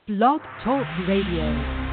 Blog Talk Radio.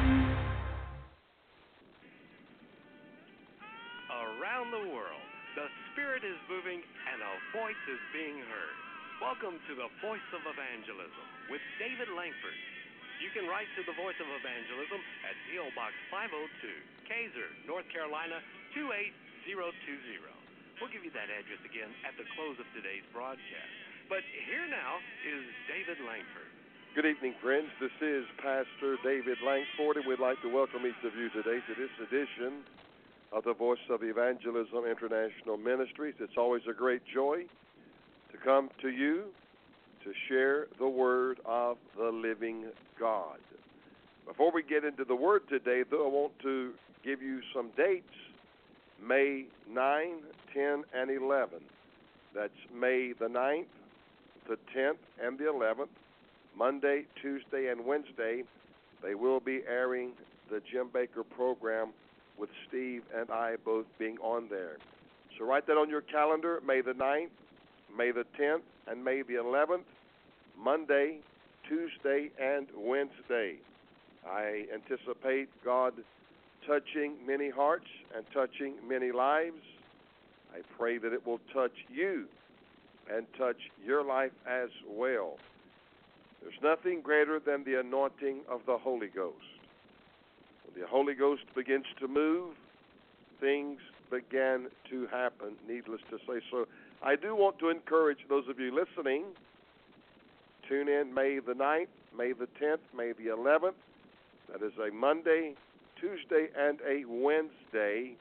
Around the world, the Spirit is moving and a voice is being heard. Welcome to the Voice of Evangelism with David Langford. You can write to the Voice of Evangelism at P.O. Box 502, Kaiser, North Carolina 28020. We'll give you that address again at the close of today's broadcast. But here now is David Langford. Good evening, friends. This is Pastor David Langford, and we'd like to welcome each of you today to this edition of the Voice of Evangelism International Ministries. It's always a great joy to come to you to share the Word of the living God. Before we get into the Word today, though, I want to give you some dates. May 9, 10, and 11. That's May the 9th, the 10th, and the 11th. Monday, Tuesday, and Wednesday, they will be airing the Jim Bakker program with Steve and I both being on there. So write that on your calendar, May the 9th, May the 10th, and May the 11th, Monday, Tuesday, and Wednesday. I anticipate God touching many hearts and touching many lives. I pray that it will touch you and touch your life as well. There's nothing greater than the anointing of the Holy Ghost. When the Holy Ghost begins to move, things begin to happen, needless to say. So I do want to encourage those of you listening, tune in May the 9th, May the 10th, May the 11th. That is a Monday, Tuesday, and a Wednesday.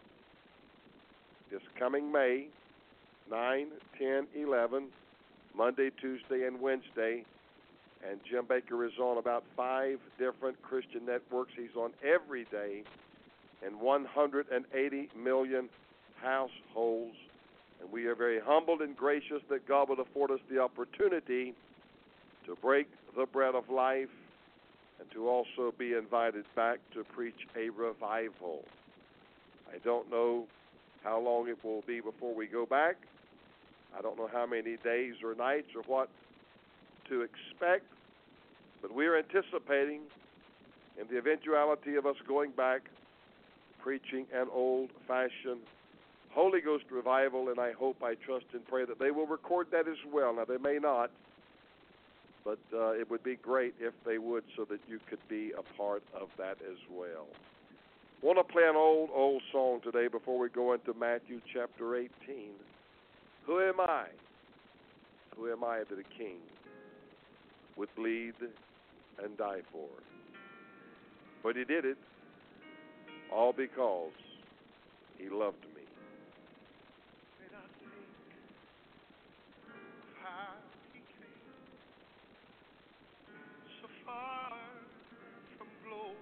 This coming May, 9, 10, 11, Monday, Tuesday, and Wednesday. And Jim Bakker is on about 5 different Christian networks. He's on every day in 180 million households. And we are very humbled and gracious that God would afford us the opportunity to break the bread of life and to also be invited back to preach a revival. I don't know how long it will be before we go back. I don't know how many days or nights or what to expect, but we are anticipating in the eventuality of us going back preaching an old-fashioned Holy Ghost revival, and I hope, I trust and pray that they will record that as well. Now, they may not, but it would be great if they would so that you could be a part of that as well. I want to play an old song today before we go into Matthew chapter 18. Who am I? Who am I that a king would bleed and die for? But he did it all because he loved me. When I think of how he came so far from glory,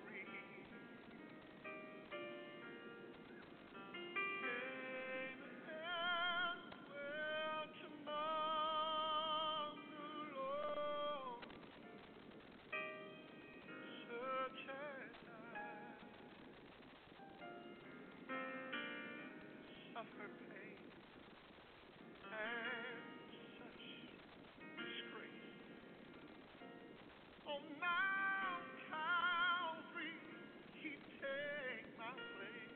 came and dwelt among the Lord. Such as I suffered pain and such disgrace. On Mount Calvary, he take my place.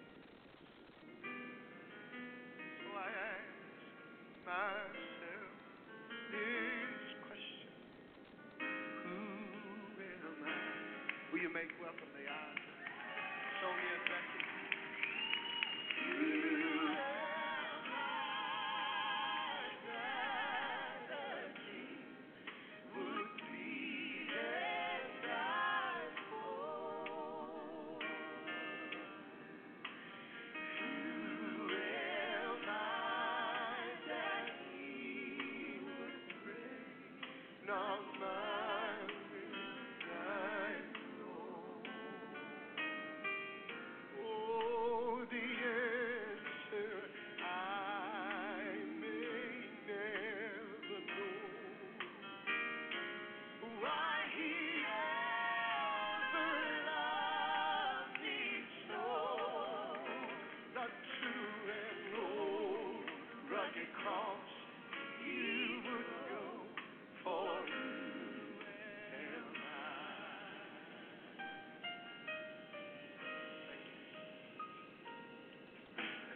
So I ask myself this question: who am I? Will you make welcome the eyes of Sonia and Becky? Oh,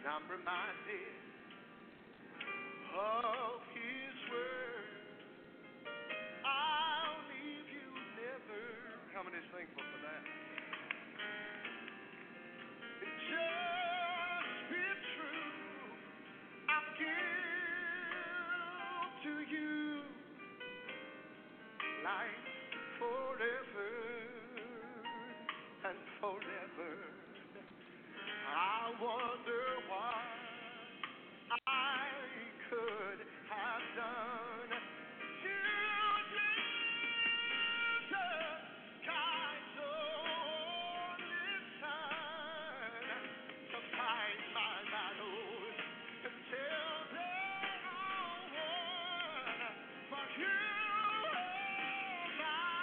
I'm reminded of His word. I'll leave you never. How many is thankful for that? Just be true. I'll give to you life forever and forever. I wonder what I could have done to Jesus. Guides only Son to fight my battles until they're all won. But you are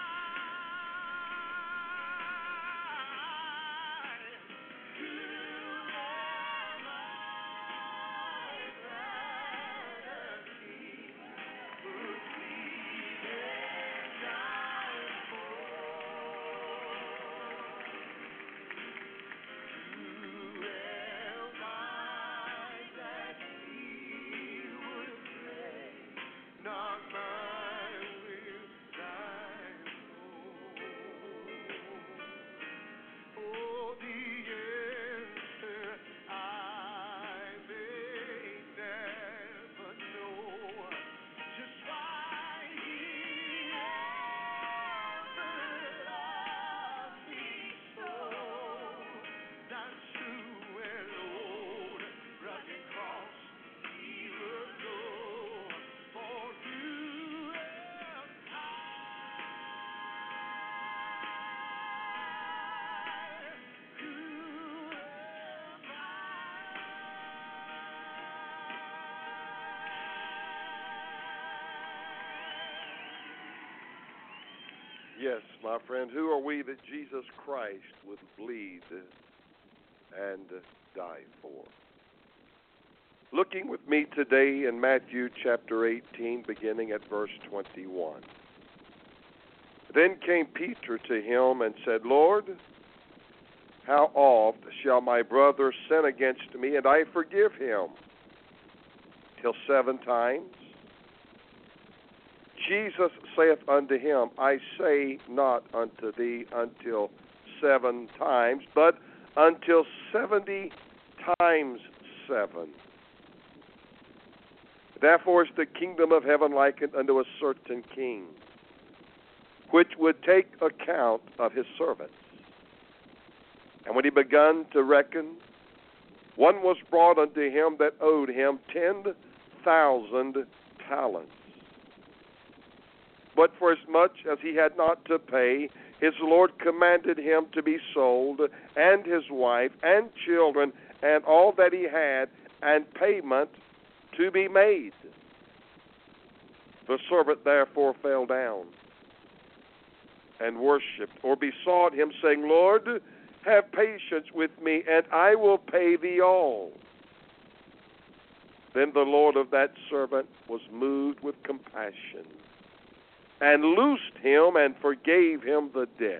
mine. You are my vanity. Put me in thy fold. You held mine that He would pray, not mine will thine own. Oh, the answer I may never know, just why He ever loved me so. That's true and old, rugged cross He would go for you and I. You and Yes, my friend, who are we that Jesus Christ would bleed and die for? Looking with me today in Matthew chapter 18, beginning at verse 21. Then came Peter to him and said, Lord, how oft shall my brother sin against me, and I forgive him? Till 7 times? Jesus saith unto him, I say not unto thee until 7 times, but until 70 times 7. Therefore is the kingdom of heaven likened unto a certain king, which would take account of his servants. And when he begun to reckon, one was brought unto him that owed him 10,000 talents. But for as much as he had not to pay, his Lord commanded him to be sold, and his wife, and children, and all that he had, and payment to be made. The servant therefore fell down and worshipped, or besought him, saying, Lord, have patience with me, and I will pay thee all. Then the Lord of that servant was moved with compassion, and loosed him, and forgave him the debt.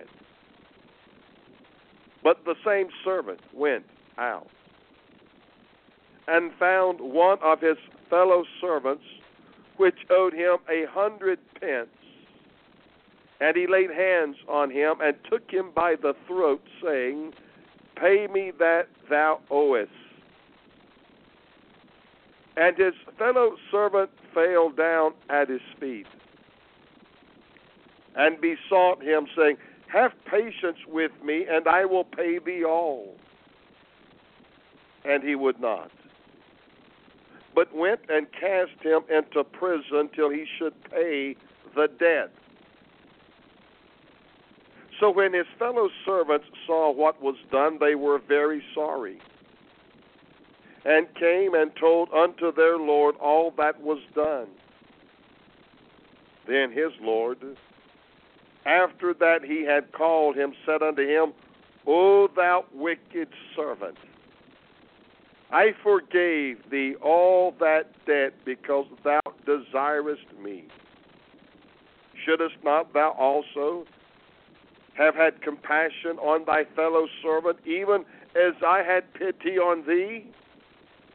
But the same servant went out, and found one of his fellow servants, which owed him 100 pence. And he laid hands on him, and took him by the throat, saying, Pay me that thou owest. And his fellow servant fell down at his feet, and besought him, saying, Have patience with me, and I will pay thee all. And he would not, but went and cast him into prison till he should pay the debt. So when his fellow servants saw what was done, they were very sorry, and came and told unto their Lord all that was done. Then his Lord, after that he had called him, said unto him, O thou wicked servant, I forgave thee all that debt, because thou desirest me. Shouldest not thou also have had compassion on thy fellow servant, even as I had pity on thee?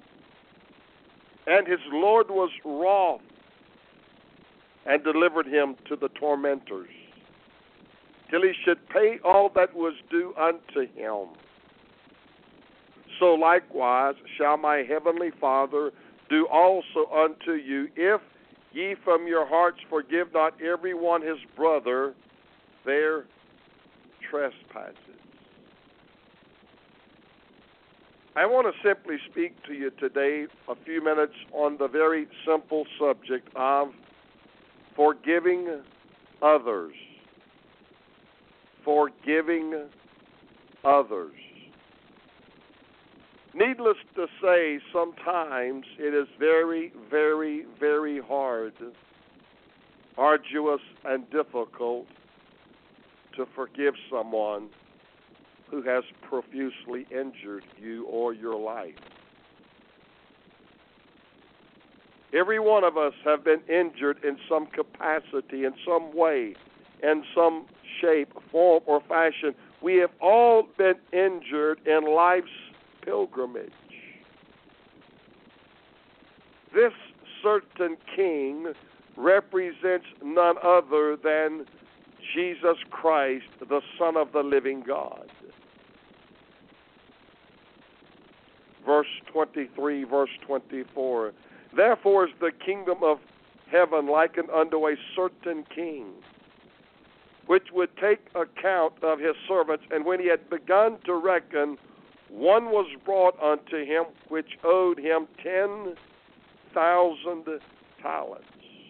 And his Lord was wroth and delivered him to the tormentors, till he should pay all that was due unto him. So likewise shall my heavenly Father do also unto you, if ye from your hearts forgive not every one his brother their trespasses. I want to simply speak to you today a few minutes on the very simple subject of forgiving others. Forgiving others. Needless to say, sometimes it is very, very, very hard, arduous, and difficult to forgive someone who has profusely injured you or your life. Every one of us have been injured in some capacity, in some way, in some shape, form, or fashion. We have all been injured in life's pilgrimage. This certain king represents none other than Jesus Christ, the Son of the living God. Verse 23, verse 24. Therefore is the kingdom of heaven likened unto a certain king, which would take account of his servants. And when he had begun to reckon, one was brought unto him which owed him 10,000 talents.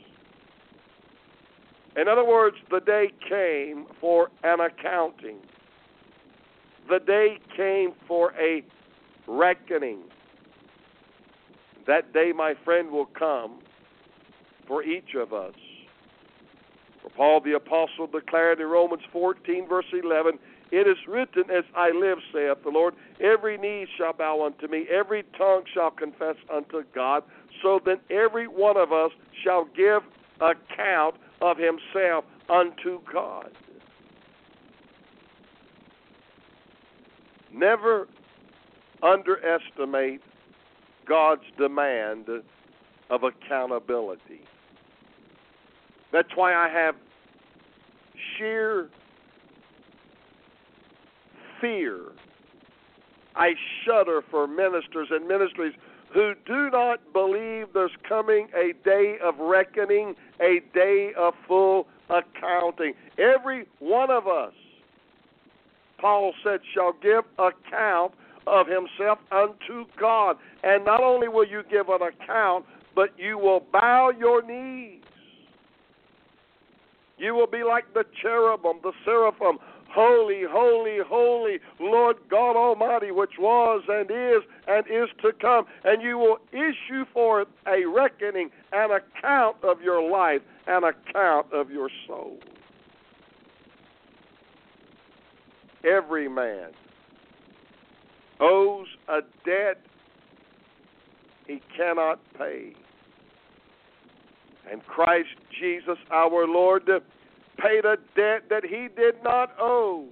In other words, the day came for an accounting. The day came for a reckoning. That day, my friend, will come for each of us. For Paul the Apostle declared in Romans 14, verse 11, it is written, as I live, saith the Lord, every knee shall bow unto me, every tongue shall confess unto God, so then every one of us shall give account of himself unto God. Never underestimate God's demand of accountability. That's why I have sheer fear. I shudder for ministers and ministries who do not believe there's coming a day of reckoning, a day of full accounting. Every one of us, Paul said, shall give account of himself unto God. And not only will you give an account, but you will bow your knees. You will be like the cherubim, the seraphim, holy, holy, holy, Lord God Almighty, which was and is to come. And you will issue forth a reckoning, an account of your life, an account of your soul. Every man owes a debt he cannot pay. And Christ Jesus our Lord paid a debt that he did not owe.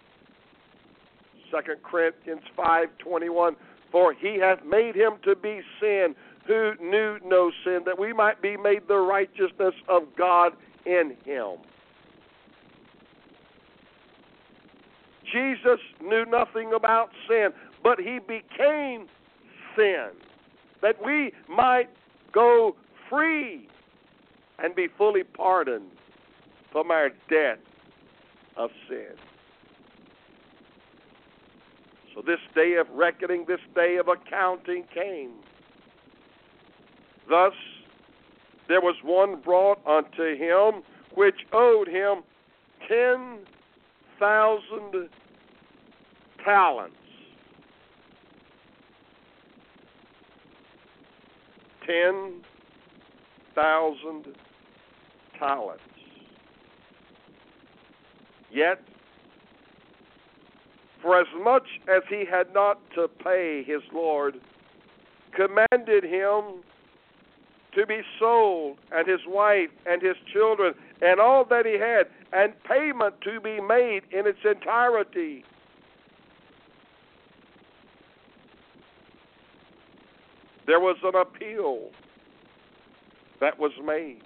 2 Corinthians 5:21, for he hath made him to be sin who knew no sin, that we might be made the righteousness of God in him. Jesus knew nothing about sin, but he became sin, that we might go free and be fully pardoned from our debt of sin. So this day of reckoning, this day of accounting came. Thus, there was one brought unto him which owed him 10,000 talents. 10,000 talents. Yet, for as much as he had not to pay, his Lord commanded him to be sold, and his wife and his children, and all that he had, and payment to be made in its entirety. There was an appeal that was made.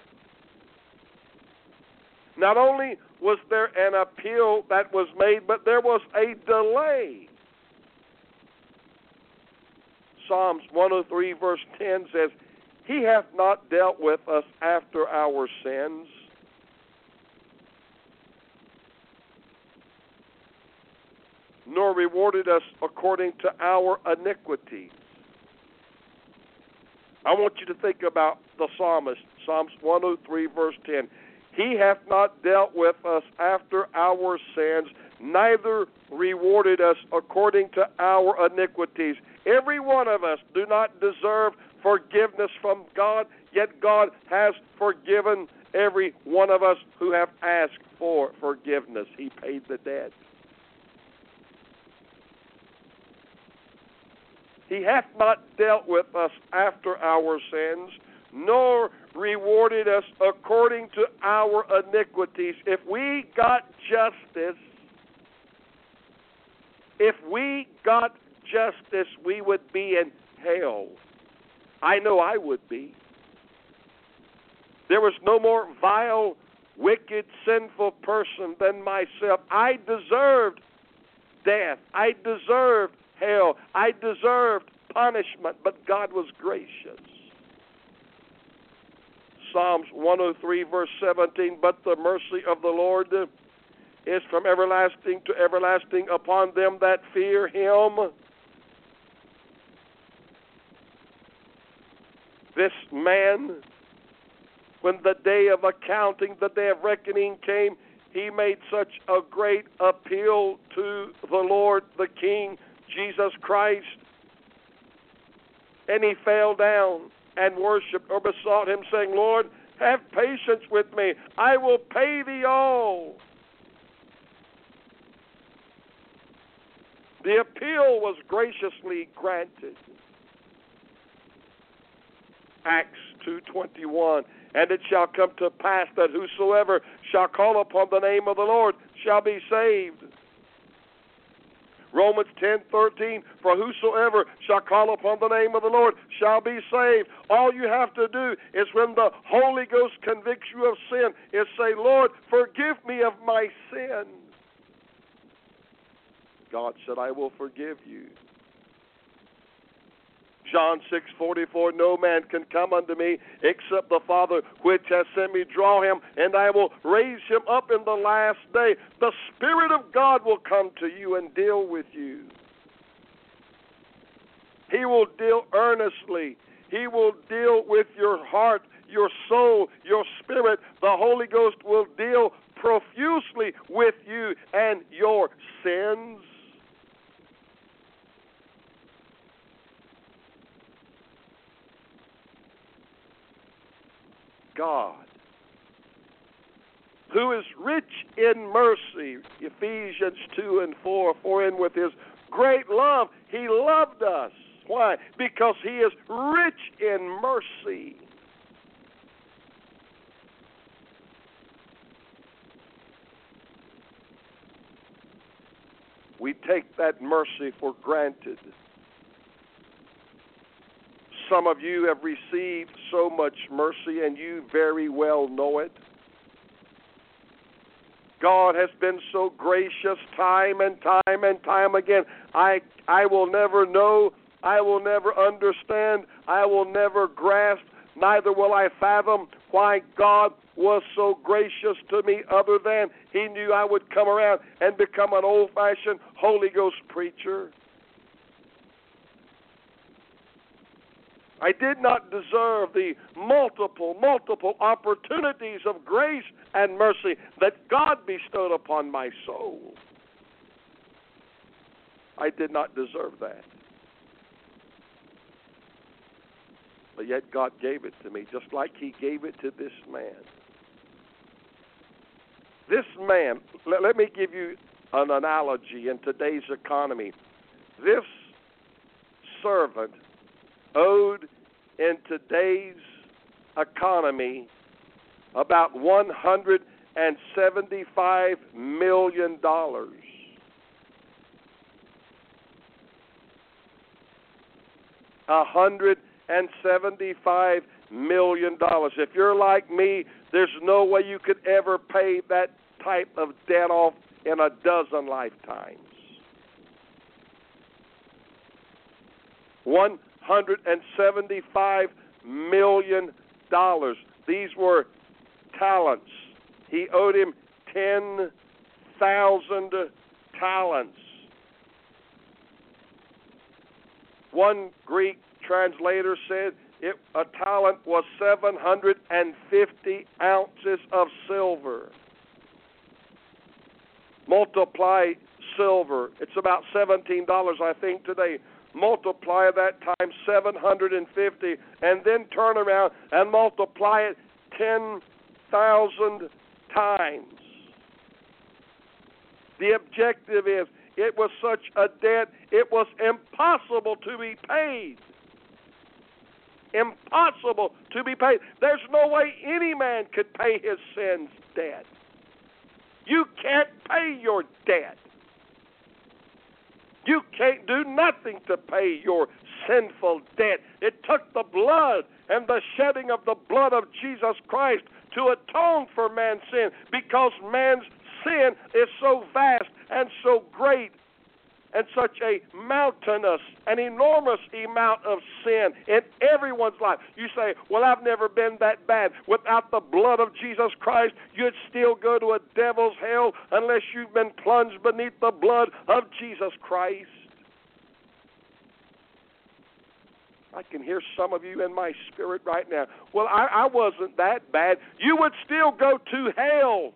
Not only was there an appeal that was made, but there was a delay. Psalms 103 verse 10 says, He hath not dealt with us after our sins, nor rewarded us according to our iniquities. I want you to think about the psalmist, Psalms 103 verse 10. He hath not dealt with us after our sins, neither rewarded us according to our iniquities. Every one of us do not deserve forgiveness from God, yet God has forgiven every one of us who have asked for forgiveness. He paid the debt. He hath not dealt with us after our sins, nor rewarded us according to our iniquities. If we got justice, we would be in hell. I know I would be. There was no more vile, wicked, sinful person than myself. I deserved death. I deserved hell. I deserved punishment, but God was gracious. Psalms 103, verse 17, but the mercy of the Lord is from everlasting to everlasting upon them that fear Him. This man, when the day of accounting, the day of reckoning came, he made such a great appeal to the Lord, the King, Jesus Christ, and he fell down and worshipped or besought Him, saying, Lord, have patience with me. I will pay thee all. The appeal was graciously granted. Acts 2:21, and it shall come to pass that whosoever shall call upon the name of the Lord shall be saved. Romans 10:13, for whosoever shall call upon the name of the Lord shall be saved. All you have to do is when the Holy Ghost convicts you of sin is say, Lord, forgive me of my sin. God said, I will forgive you. John 6:44, no man can come unto me except the Father which has sent me draw him, and I will raise him up in the last day. The Spirit of God will come to you and deal with you. He will deal earnestly. He will deal with your heart, your soul, your spirit. The Holy Ghost will deal profusely with you and your sins. God, who is rich in mercy, Ephesians 2:4, for in with His great love He loved us. Why? Because He is rich in mercy. We take that mercy for granted. Some of you have received so much mercy, and you very well know it. God has been so gracious time and time and time again. I will never know, I will never understand, I will never grasp, neither will I fathom why God was so gracious to me other than He knew I would come around and become an old-fashioned Holy Ghost preacher. I did not deserve the multiple opportunities of grace and mercy that God bestowed upon my soul. I did not deserve that. But yet God gave it to me, just like He gave it to this man. This man, let me give you an analogy in today's economy. This servant owed in today's economy about $175 million. $175 million. If you're like me, there's no way you could ever pay that type of debt off in a dozen lifetimes. $175 million. These were talents. He owed him 10,000 talents. One Greek translator said a talent was 750 ounces of silver. Multiply silver. It's about $17, I think, today. Multiply that times 750, and then turn around and multiply it 10,000 times. The objective is, it was such a debt, it was impossible to be paid. Impossible to be paid. There's no way any man could pay his sins debt. You can't pay your debt. You can't do nothing to pay your sinful debt. It took the blood and the shedding of the blood of Jesus Christ to atone for man's sin, because man's sin is so vast and so great and such a mountainous, an enormous amount of sin in everyone's life. You say, well, I've never been that bad. Without the blood of Jesus Christ, you'd still go to a devil's hell unless you've been plunged beneath the blood of Jesus Christ. I can hear some of you in my spirit right now. Well, I wasn't that bad. You would still go to hell.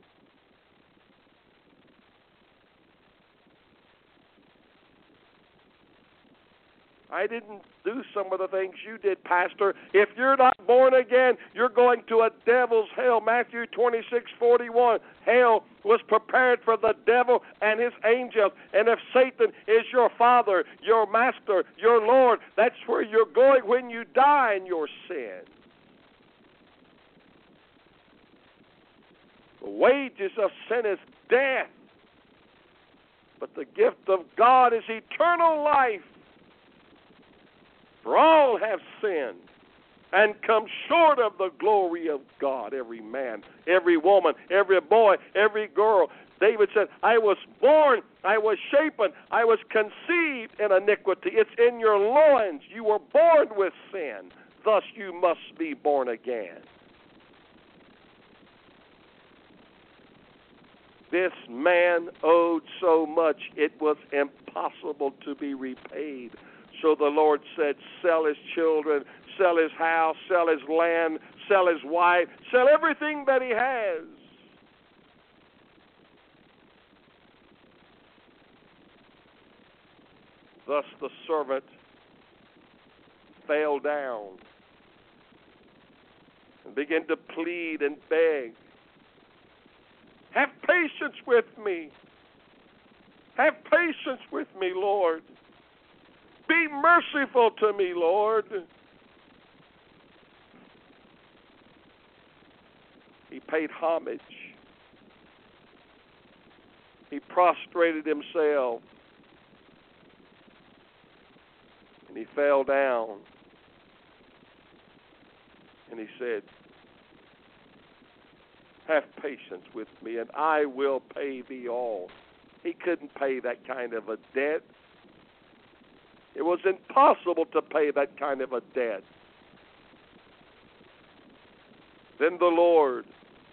I didn't do some of the things you did, Pastor. If you're not born again, you're going to a devil's hell. Matthew 26:41. Hell was prepared for the devil and his angels. And if Satan is your father, your master, your Lord, that's where you're going when you die in your sin. The wages of sin is death. But the gift of God is eternal life. For all have sinned and come short of the glory of God. Every man, every woman, every boy, every girl. David said, I was born, I was shapen, I was conceived in iniquity. It's in your loins. You were born with sin. Thus you must be born again. This man owed so much, it was impossible to be repaid. So the Lord said, sell his children, sell his house, sell his land, sell his wife, sell everything that he has. Thus the servant fell down and began to plead and beg. Have patience with me. Have patience with me, Lord. Be merciful to me, Lord. He paid homage. He prostrated himself. And he fell down. And he said, have patience with me, and I will pay thee all. He couldn't pay that kind of a debt. It was impossible to pay that kind of a debt. Then the Lord,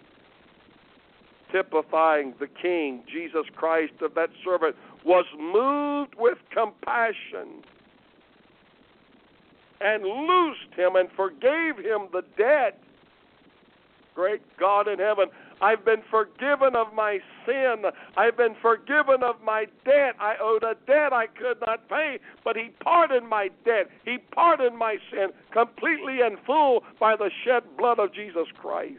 typifying the King, Jesus Christ, of that servant, was moved with compassion and loosed him and forgave him the debt. Great God in heaven, I've been forgiven of my sin. I've been forgiven of my debt. I owed a debt I could not pay, but he pardoned my debt. He pardoned my sin completely and full by the shed blood of Jesus Christ.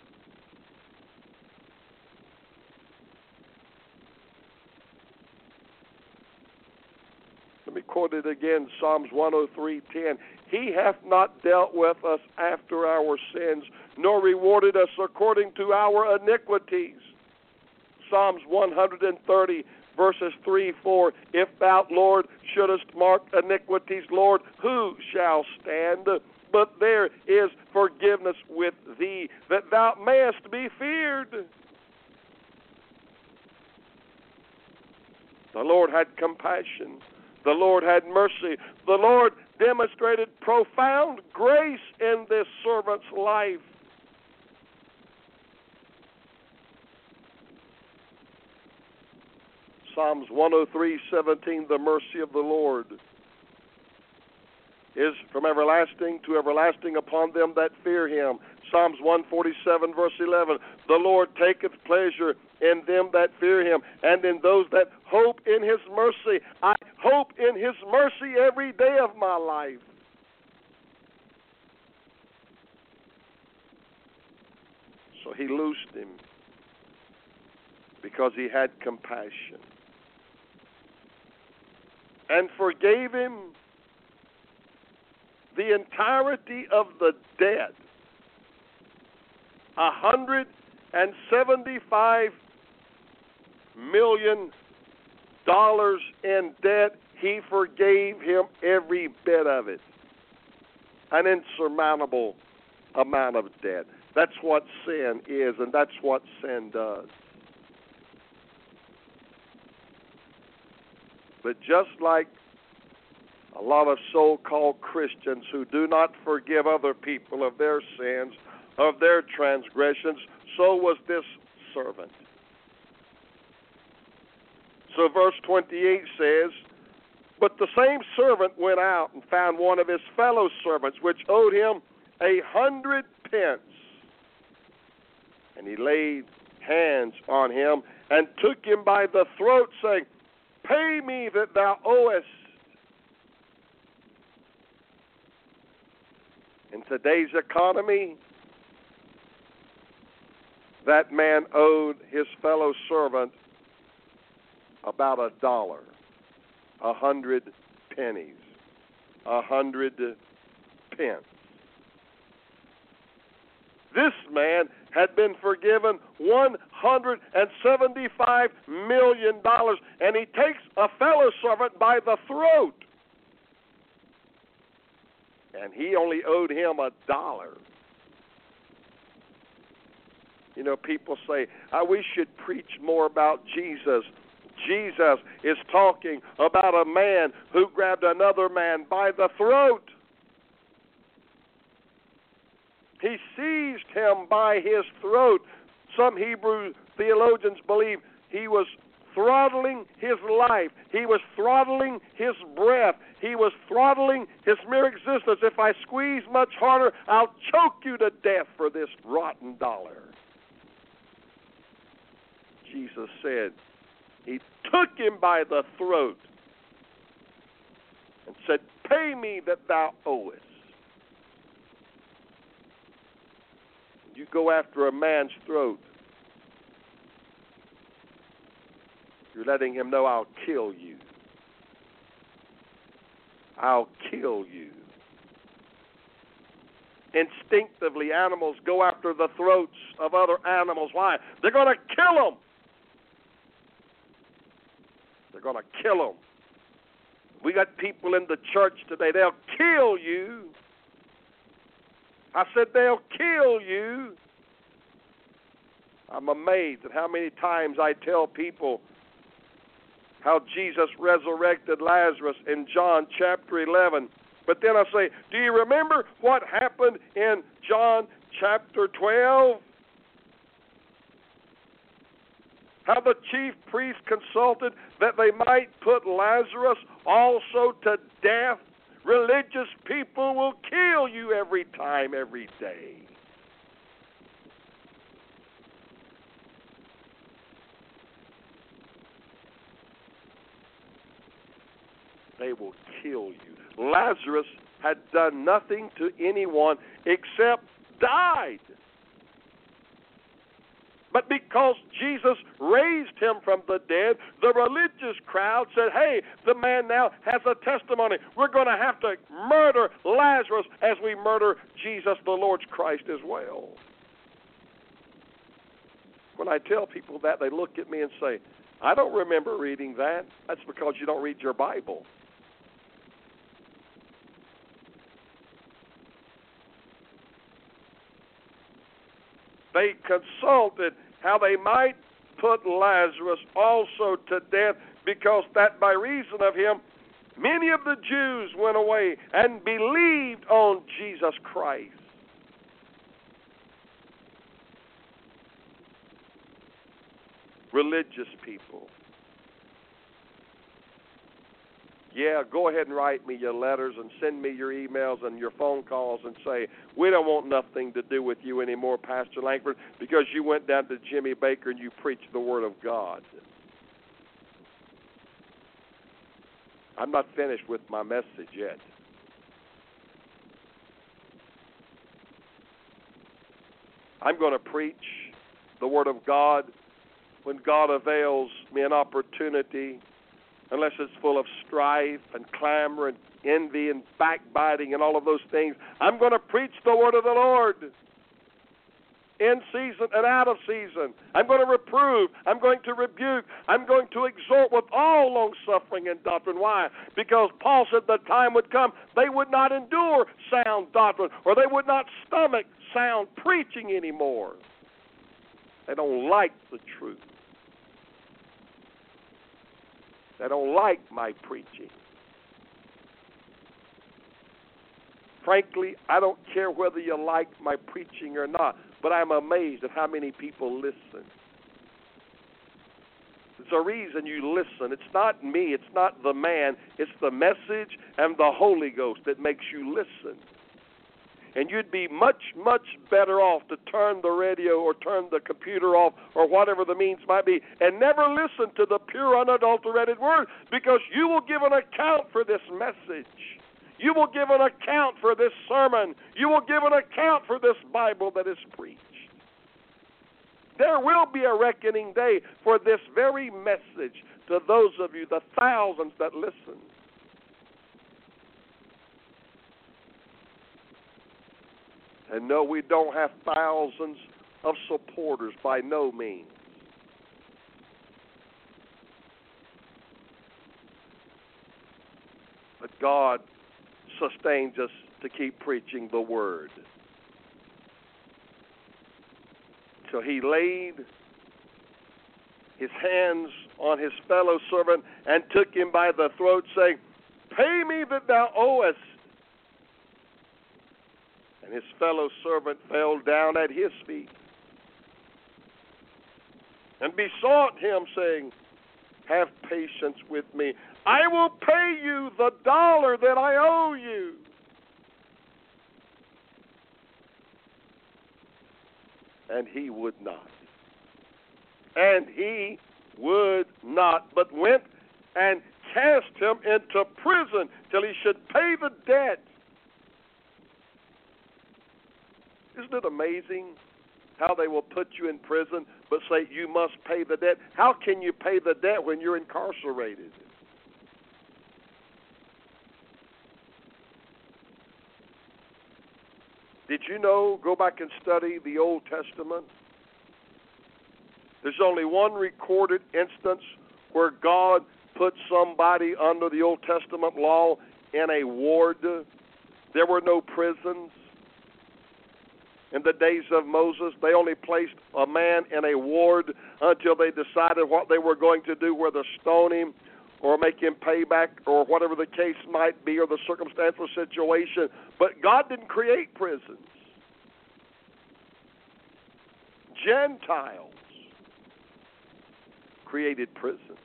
Let me quote it again, Psalms 103:10. He hath not dealt with us after our sins, nor rewarded us according to our iniquities. Psalms 130, verses 3, 4, if thou, Lord, shouldest mark iniquities, Lord, who shall stand? But there is forgiveness with thee, that thou mayest be feared. The Lord had compassion. The Lord had mercy. The Lord demonstrated profound grace in this servant's life. Psalms 103:17, the mercy of the Lord is from everlasting to everlasting upon them that fear him. Psalms 147, verse 11, the Lord taketh pleasure in them that fear him, and in those that hope in his mercy. I hope in his mercy every day of my life. So he loosed him because he had compassion and forgave him the entirety of the debt. $175 million in debt. He forgave him every bit of it. An insurmountable amount of debt. That's what sin is, and that's what sin does. But just like a lot of so-called Christians who do not forgive other people of their sins, of their transgressions, so was this servant. So verse 28 says, but the same servant went out and found one of his fellow servants, which owed him 100 pence. And he laid hands on him and took him by the throat, saying, pay me that thou owest. In today's economy, that man owed his fellow servant about $1, 100 pennies, 100 pence. This man had been forgiven $175 million, and he takes a fellow servant by the throat, and he only owed him $1. You know, people say, we should preach more about Jesus. Jesus is talking about a man who grabbed another man by the throat. He seized him by his throat. Some Hebrew theologians believe he was throttling his life. He was throttling his breath. He was throttling his mere existence. If I squeeze much harder, I'll choke you to death for this rotten dollar. Jesus said, he took him by the throat and said, pay me that thou owest. You go after a man's throat, you're letting him know, I'll kill you. I'll kill you. Instinctively, animals go after the throats of other animals. Why? They're going to kill them. They're going to kill them. We got people in the church today, they'll kill you. I said, they'll kill you. I'm amazed at how many times I tell people how Jesus resurrected Lazarus in John chapter 11. But then I say, do you remember what happened in John chapter 12? How the chief priests consulted that they might put Lazarus also to death. Religious people will kill you every time, every day. They will kill you. Lazarus had done nothing to anyone except died. But because Jesus raised him from the dead, the religious crowd said, hey, the man now has a testimony. We're going to have to murder Lazarus as we murder Jesus, the Lord Christ, as well. When I tell people that, they look at me and say, I don't remember reading that. That's because you don't read your Bible. They consulted how they might put Lazarus also to death, because that by reason of him, many of the Jews went away and believed on Jesus Christ. Religious people. Yeah, go ahead and write me your letters and send me your emails and your phone calls and say, we don't want nothing to do with you anymore, Pastor Langford, because you went down to Jimmy Baker and you preached the Word of God. I'm not finished with my message yet. I'm going to preach the Word of God when God avails me an opportunity, unless it's full of strife and clamor and envy and backbiting and all of those things. I'm going to preach the Word of the Lord in season and out of season. I'm going to reprove. I'm going to rebuke. I'm going to exhort with all long-suffering and doctrine. Why? Because Paul said the time would come they would not endure sound doctrine, or they would not stomach sound preaching anymore. They don't like the truth. They don't like my preaching. Frankly, I don't care whether you like my preaching or not, but I'm amazed at how many people listen. There's a reason you listen. It's not me. It's not the man. It's the message and the Holy Ghost that makes you listen. And you'd be much, much better off to turn the radio or turn the computer off or whatever the means might be and never listen to the pure, unadulterated Word, because you will give an account for this message. You will give an account for this sermon. You will give an account for this Bible that is preached. There will be a reckoning day for this very message to those of you, the thousands that listen. And no, we don't have thousands of supporters, by no means. But God sustains us to keep preaching the Word. So he laid his hands on his fellow servant and took him by the throat, saying, "Pay me that thou owest." And his fellow servant fell down at his feet and besought him, saying, "Have patience with me. I will pay you the $1 that I owe you." And he would not. And he would not, but went and cast him into prison till he should pay the debt. Isn't it amazing how they will put you in prison but say you must pay the debt? How can you pay the debt when you're incarcerated? Did you know, go back and study the Old Testament. There's only one recorded instance where God put somebody under the Old Testament law in a ward. There were no prisons. In the days of Moses, they only placed a man in a ward until they decided what they were going to do, whether stone him or make him pay back or whatever the case might be, or the circumstantial situation. But God didn't create prisons. Gentiles created prisons.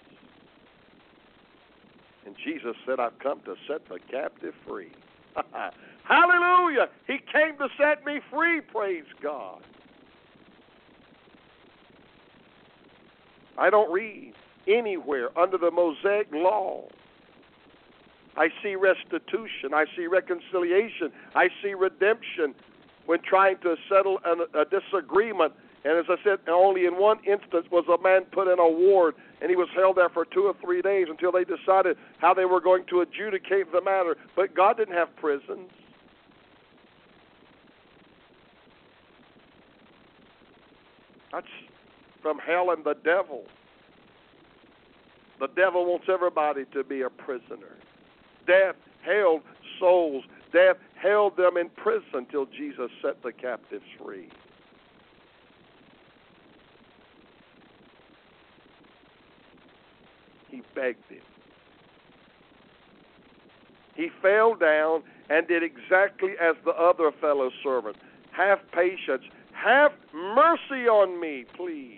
And Jesus said, "I've come to set the captive free." Hallelujah! He came to set me free, praise God. I don't read anywhere under the Mosaic law. I see restitution. I see reconciliation. I see redemption when trying to settle a disagreement. And as I said, only in one instance was a man put in a ward, and he was held there for 2 or 3 days until they decided how they were going to adjudicate the matter. But God didn't have prisons. from hell and the devil. The devil wants everybody to be a prisoner. Death held souls. Death held them in prison till Jesus set the captives free. He begged him. He fell down and did exactly as the other fellow servant. Have patience. Have mercy on me, please.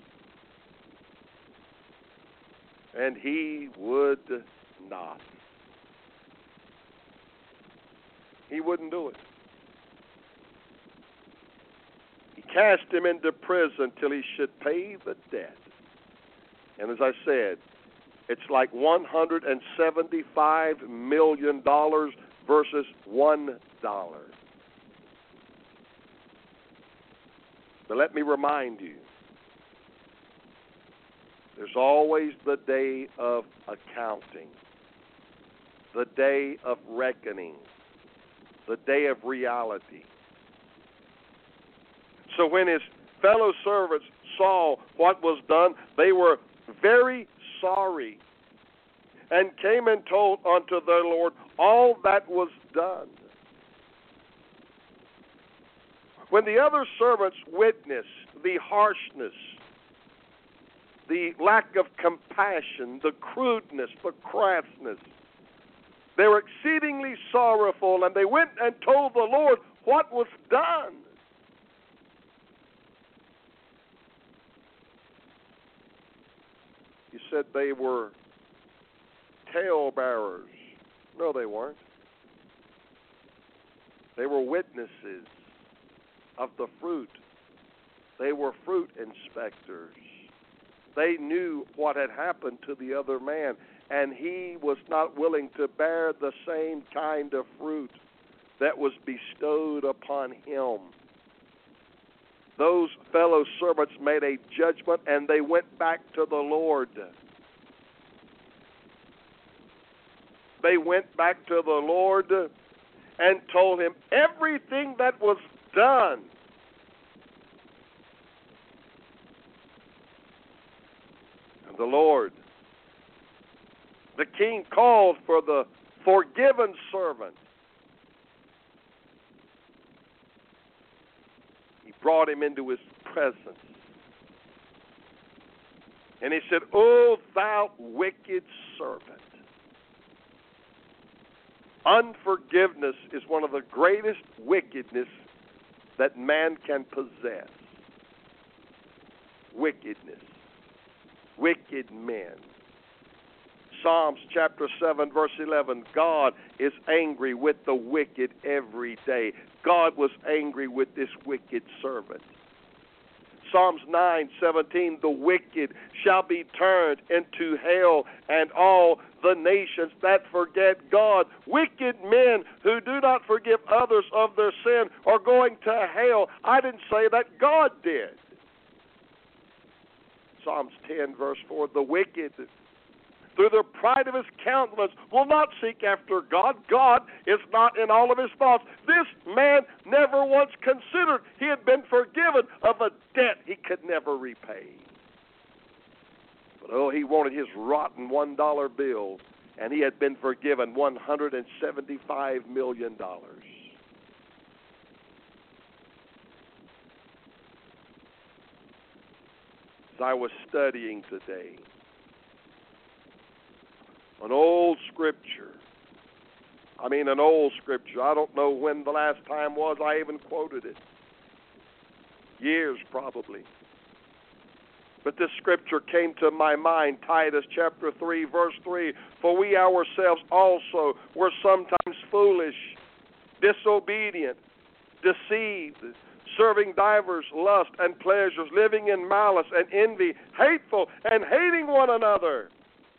And he would not. He wouldn't do it. He cast him into prison till he should pay the debt. And as I said, it's like $175 million versus $1. But let me remind you, there's always the day of accounting, the day of reckoning, the day of reality. So when his fellow servants saw what was done, they were very sorry and came and told unto their Lord all that was done. When the other servants witnessed the harshness, the lack of compassion, the crudeness, the crassness, they were exceedingly sorrowful, and they went and told the Lord what was done. You said they were talebearers. No, they weren't. They were witnesses of the fruit. They were fruit inspectors. They knew what had happened to the other man, and he was not willing to bear the same kind of fruit that was bestowed upon him. Those fellow servants made a judgment, and they went back to the Lord. They went back to the Lord and told him everything that was done. And the Lord, the king, called for the forgiven servant. He brought him into his presence. And he said, "O thou wicked servant." Unforgiveness is one of the greatest wickedness that man can possess. Wickedness. Wicked men. Psalms chapter 7, verse 11, God is angry with the wicked every day. God was angry with this wicked servant. Psalms 9:17, the wicked shall be turned into hell, and all the nations that forget God. Wicked men who do not forgive others of their sin are going to hell. I didn't say that, God did. Psalms 10, verse 4, the wicked, through the pride of his countenance, will not seek after God. God is not in all of his thoughts. This man never once considered he had been forgiven of a debt he could never repay. But oh, he wanted his rotten $1 bill, and he had been forgiven $175 million. As I was studying today, an old scripture. I don't know when the last time was I even quoted it. Years probably. But this scripture came to my mind, Titus chapter 3, verse 3. For we ourselves also were sometimes foolish, disobedient, deceived, serving divers lusts and pleasures, living in malice and envy, hateful and hating one another.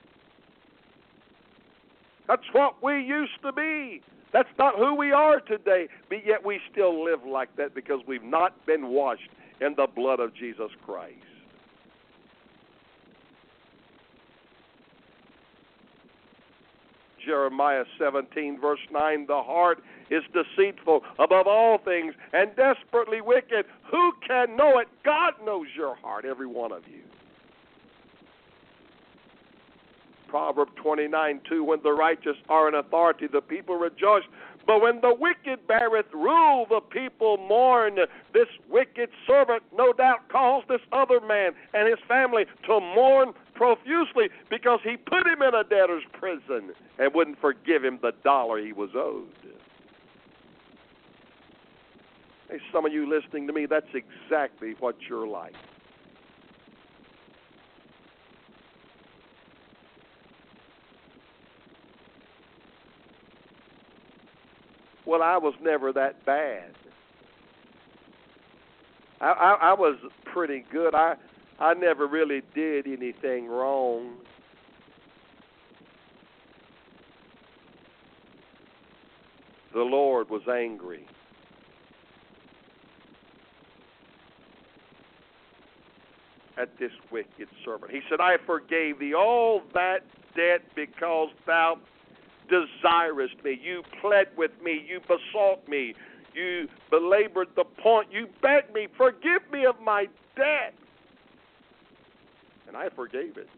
That's what we used to be. That's not who we are today. But yet we still live like that because we've not been washed in the blood of Jesus Christ. Jeremiah 17, verse 9, the heart is deceitful above all things and desperately wicked. Who can know it? God knows your heart, every one of you. Proverb 29:2, when the righteous are in authority, the people rejoice. But when the wicked beareth rule, the people mourn. This wicked servant no doubt caused this other man and his family to mourn profusely because he put him in a debtor's prison and wouldn't forgive him the dollar he was owed. Hey, some of you listening to me, that's exactly what you're like. Well, I was never that bad. I was pretty good. I never really did anything wrong. The Lord was angry. At this wicked servant. He said, I forgave thee all that debt because thou desirest me. You pled with me. You besought me. You belabored the point. You begged me. Forgive me of my debt. And I forgave it.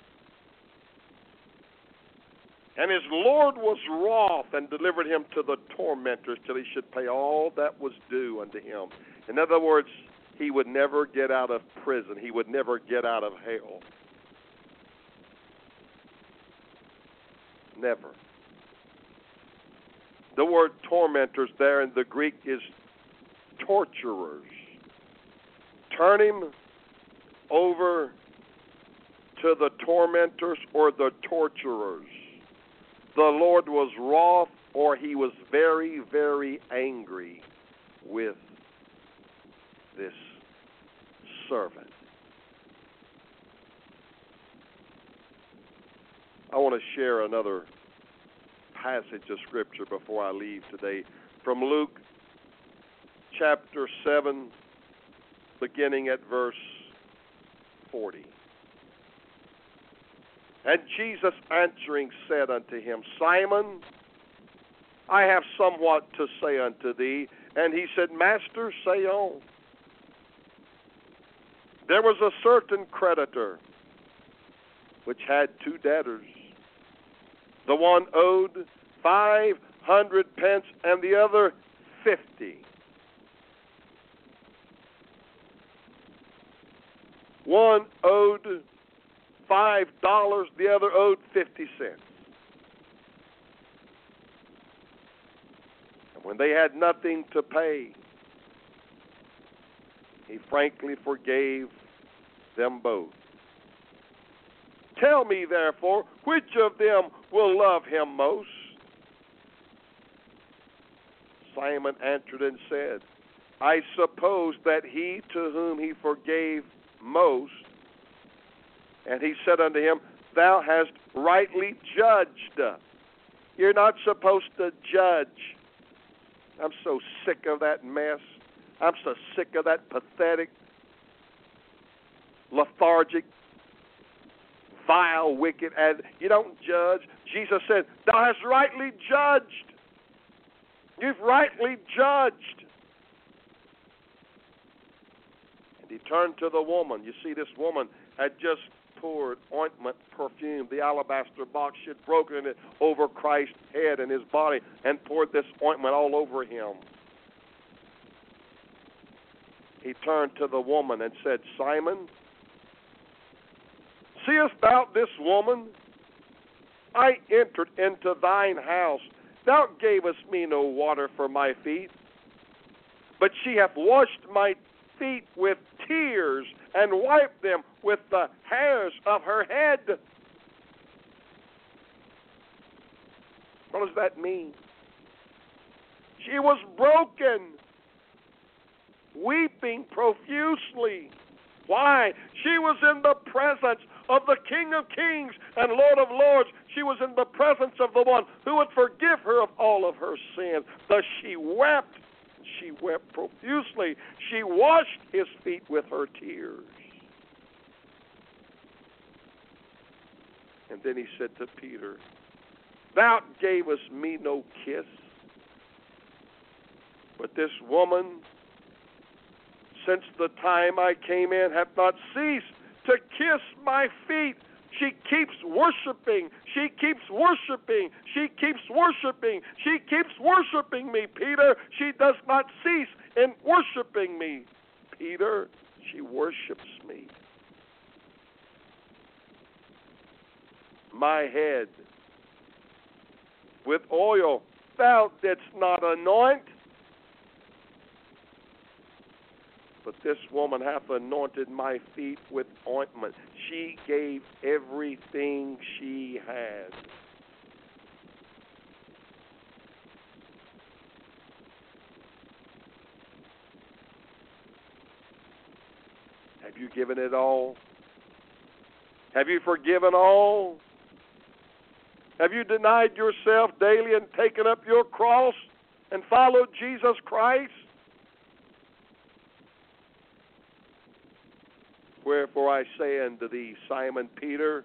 And his Lord was wroth and delivered him to the tormentors till he should pay all that was due unto him. In other words, he would never get out of prison. He would never get out of hell. Never. The word tormentors there in the Greek is torturers. Turn him over to the tormentors or the torturers. The Lord was wroth, or he was very, very angry with this servant. I want to share another passage of Scripture before I leave today from Luke chapter 7, beginning at verse 40. And Jesus answering said unto him, Simon, I have somewhat to say unto thee. And he said, Master, say on. There was a certain creditor which had two debtors. The one owed 500 pence and the other 50. One owed $5, the other owed 50 cents. And when they had nothing to pay, he frankly forgave them both. Tell me, therefore, which of them will love him most? Simon answered and said, I suppose that he to whom he forgave most. And he said unto him, Thou hast rightly judged. You're not supposed to judge. I'm so sick of that mess. I'm so sick of that pathetic, lethargic, vile, wicked, and you don't judge. Jesus said, Thou hast rightly judged. You've rightly judged. And he turned to the woman. You see, this woman had just poured ointment, perfume, the alabaster box. She had broken it over Christ's head and his body and poured this ointment all over him. He turned to the woman and said, Simon, seest thou this woman? I entered into thine house. Thou gavest me no water for my feet, but she hath washed my feet with tears and wiped them with the hairs of her head. What does that mean? She was broken, weeping profusely. Why? She was in the presence of the King of Kings and Lord of Lords. She was in the presence of the one who would forgive her of all of her sins. Thus she wept. She wept profusely. She washed his feet with her tears. And then he said to Peter, Thou gavest me no kiss. But this woman, since the time I came in, hath not ceased to kiss my feet. She keeps worshiping. She keeps worshiping. She keeps worshiping. She keeps worshiping me, Peter. She does not cease in worshiping me, Peter. She worships me. My head with oil thou didst not anoint, but this woman hath anointed my feet with ointment. She gave everything she had. Have you given it all? Have you forgiven all? Have you denied yourself daily and taken up your cross and followed Jesus Christ? Wherefore I say unto thee, Simon Peter,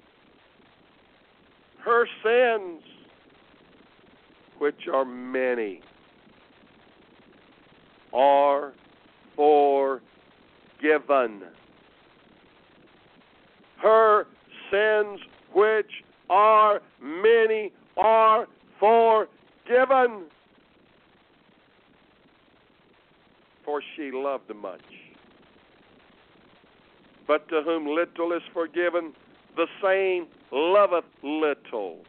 her sins, which are many, are forgiven. Her sins, which are many, are forgiven. For she loved much. But to whom little is forgiven, the same loveth little.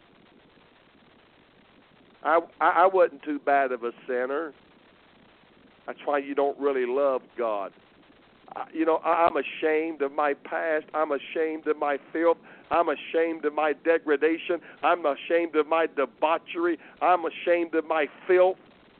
I wasn't too bad of a sinner. That's why you don't really love God. I'm ashamed of my past. I'm ashamed of my filth. I'm ashamed of my degradation. I'm ashamed of my debauchery. I'm ashamed of my filth.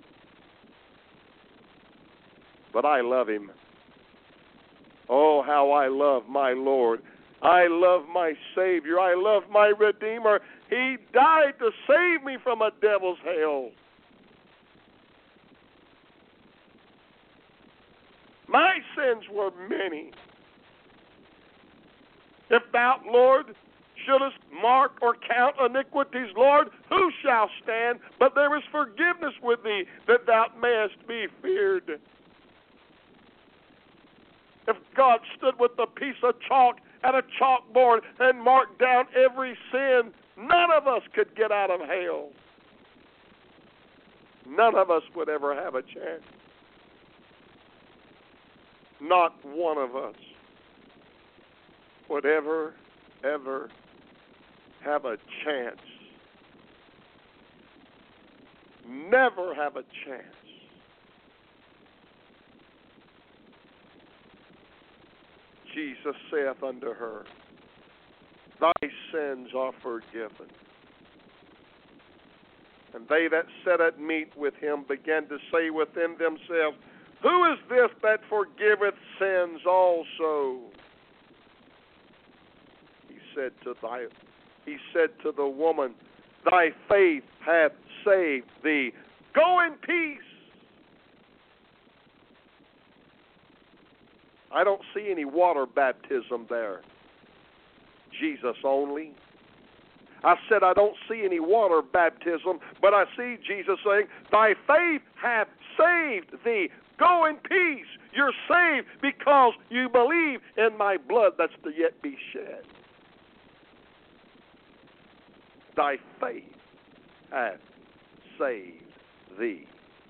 But I love Him. Oh, how I love my Lord. I love my Savior. I love my Redeemer. He died to save me from a devil's hell. My sins were many. If thou, Lord, shouldest mark or count iniquities, Lord, who shall stand? But there is forgiveness with thee, that thou mayest be feared. If God stood with a piece of chalk at a chalkboard and marked down every sin, none of us could get out of hell. None of us would ever have a chance. Not one of us would ever have a chance. Never have a chance. Jesus saith unto her, thy sins are forgiven. And they that sat at meat with him began to say within themselves, who is this that forgiveth sins also? He said to the woman, thy faith hath saved thee. Go in peace. I don't see any water baptism there. Jesus only. I said I don't see any water baptism, but I see Jesus saying, thy faith hath saved thee. Go in peace. You're saved because you believe in my blood that's to yet be shed. Thy faith hath saved thee.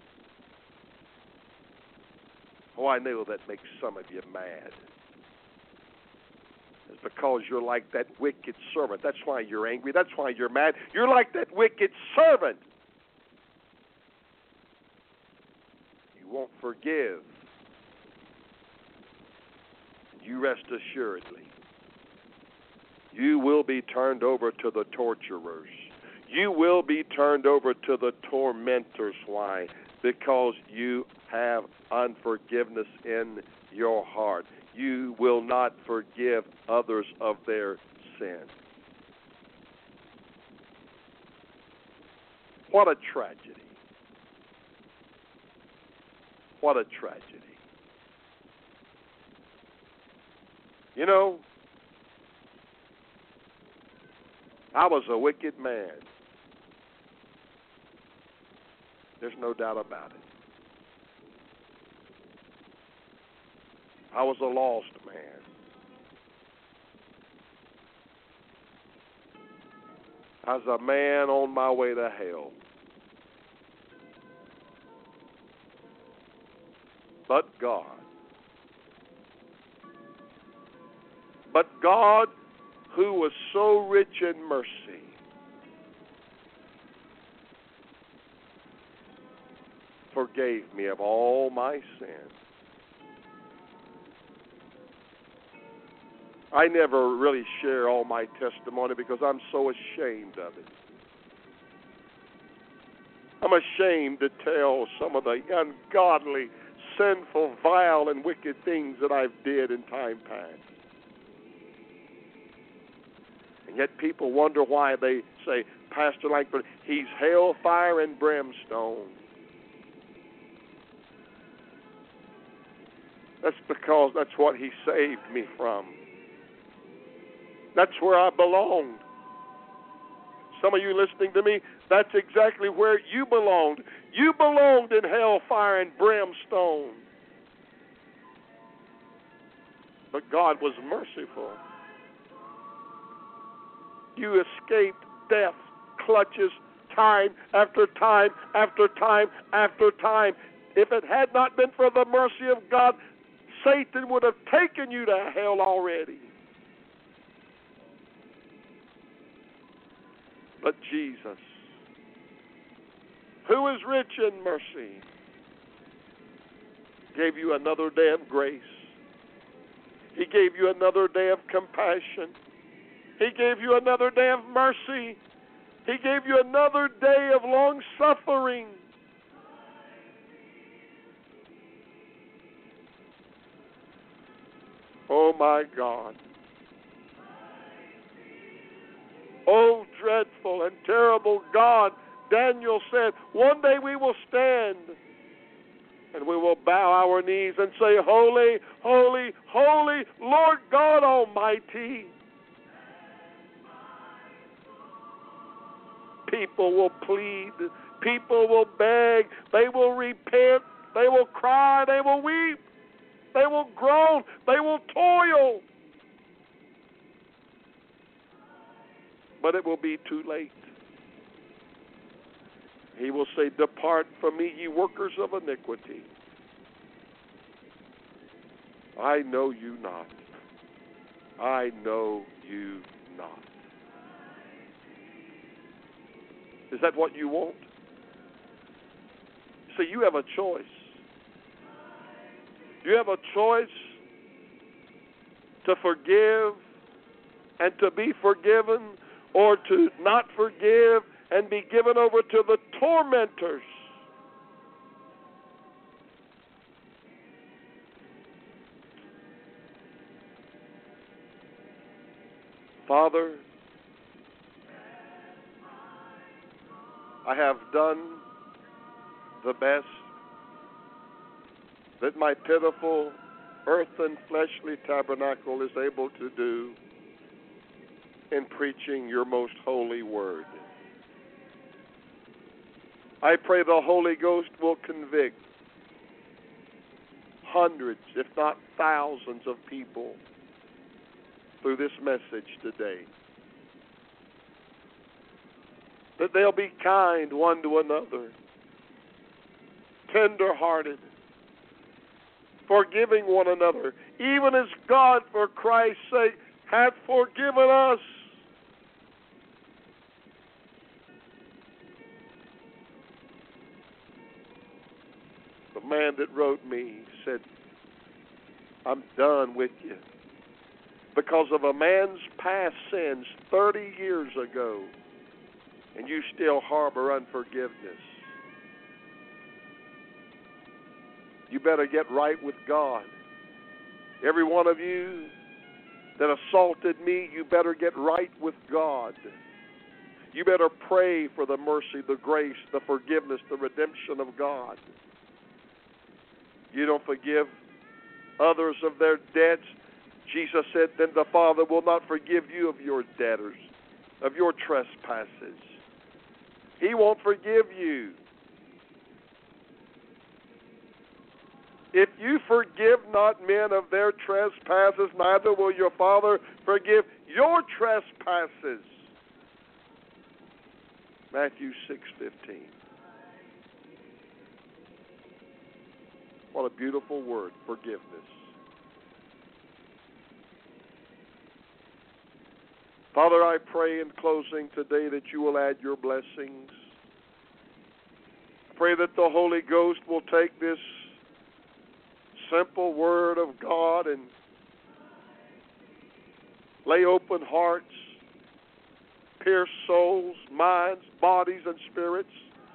Oh, I know that makes some of you mad. It's because you're like that wicked servant. That's why you're angry. That's why you're mad. You're like that wicked servant. You won't forgive. You rest assuredly. You will be turned over to the torturers. You will be turned over to the tormentors. Why? Because you have unforgiveness in your heart. You will not forgive others of their sin. What a tragedy. What a tragedy. You know, I was a wicked man. There's no doubt about it. I was a lost man. I was a man on my way to hell. But God, who was so rich in mercy, forgave me of all my sins. I never really share all my testimony because I'm so ashamed of it. I'm ashamed to tell some of the ungodly, sinful, vile, and wicked things that I've did in time past. And yet people wonder why they say, Pastor Langford, he's hellfire and brimstone. That's because that's what he saved me from. That's where I belonged. Some of you listening to me, that's exactly where you belonged. You belonged in hellfire and brimstone. But God was merciful. You escaped death's clutches time after time after time after time. If it had not been for the mercy of God, Satan would have taken you to hell already. But Jesus, who is rich in mercy, gave you another day of grace. He gave you another day of compassion. He gave you another day of mercy. He gave you another day of long suffering. Oh my God. Oh, dreadful and terrible God, Daniel said, one day we will stand and we will bow our knees and say, Holy, holy, holy, Lord God Almighty. People will plead. People will beg. They will repent. They will cry. They will weep. They will groan. They will toil. But it will be too late. He will say, Depart from me, ye workers of iniquity. I know you not. I know you not. Is that what you want? So you have a choice. You have a choice to forgive and to be forgiven, or to not forgive and be given over to the tormentors. Father, I have done the best that my pitiful earth and fleshly tabernacle is able to do in preaching your most holy word. I pray the Holy Ghost will convict hundreds, if not thousands, of people through this message today. That they'll be kind one to another, tender-hearted, forgiving one another, even as God, for Christ's sake, hath forgiven us. The man that wrote me said, I'm done with you because of a man's past sins 30 years ago, and you still harbor unforgiveness. You better get right with God. Every one of you that assaulted me, you better get right with God. You better pray for the mercy, the grace, the forgiveness, the redemption of God. You don't forgive others of their debts, Jesus said, then the Father will not forgive you of your debtors, of your trespasses. He won't forgive you. If you forgive not men of their trespasses, neither will your Father forgive your trespasses. Matthew 6:15. What a beautiful word, forgiveness. Father, I pray in closing today that you will add your blessings. I pray that the Holy Ghost will take this simple word of God and lay open hearts, pierce souls, minds, bodies, and spirits.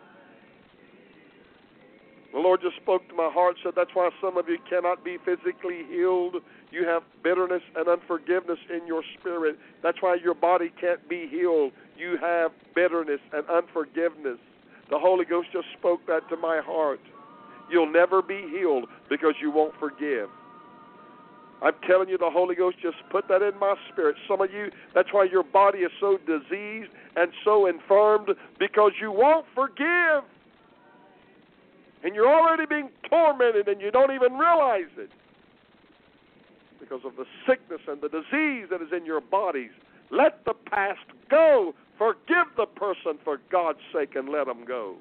The Lord just spoke to my heart, said that's why some of you cannot be physically healed. You have bitterness and unforgiveness in your spirit. That's why your body can't be healed. You have bitterness and unforgiveness. The Holy Ghost just spoke that to my heart. You'll never be healed because you won't forgive. I'm telling you, the Holy Ghost just put that in my spirit. Some of you, that's why your body is so diseased and so infirmed, because you won't forgive. And you're already being tormented and you don't even realize it because of the sickness and the disease that is in your bodies. Let the past go. Forgive the person for God's sake and let them go.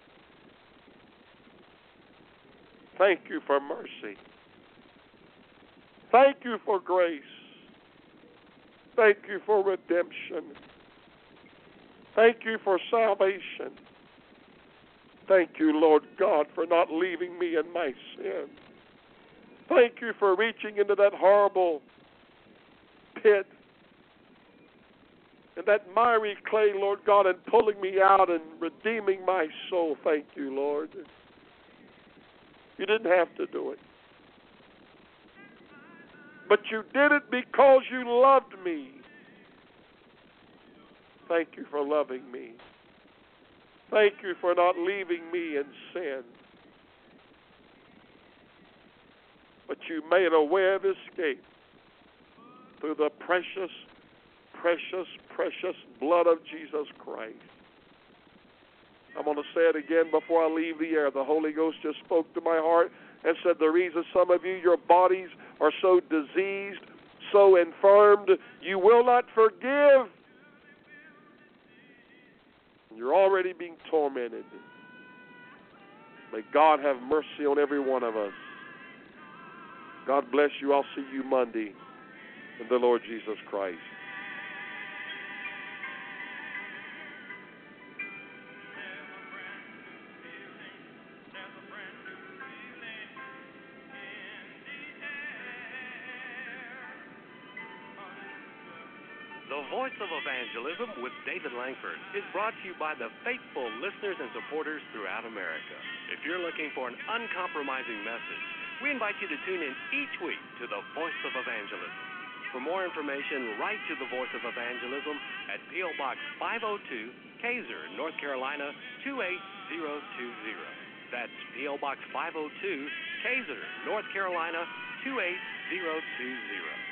Thank you for mercy. Thank you for grace. Thank you for redemption. Thank you for salvation. Thank you, Lord God, for not leaving me in my sin. Thank you for reaching into that horrible pit and that miry clay, Lord God, and pulling me out and redeeming my soul. Thank you, Lord. You didn't have to do it. But you did it because you loved me. Thank you for loving me. Thank you for not leaving me in sin. But you made a way of escape through the precious, precious, precious blood of Jesus Christ. I'm going to say it again before I leave the air. The Holy Ghost just spoke to my heart and said the reason some of you, your bodies are so diseased, so infirmed, you will not forgive. You're already being tormented. May God have mercy on every one of us. God bless you. I'll see you Monday in the Lord Jesus Christ. The Voice of Evangelism with David Langford is brought to you by the faithful listeners and supporters throughout America. If you're looking for an uncompromising message, we invite you to tune in each week to the Voice of Evangelism. For more information, write to the Voice of Evangelism at P.O. Box 502, Kaiser, North Carolina 28020. That's P.O. Box 502, Kaiser, North Carolina 28020.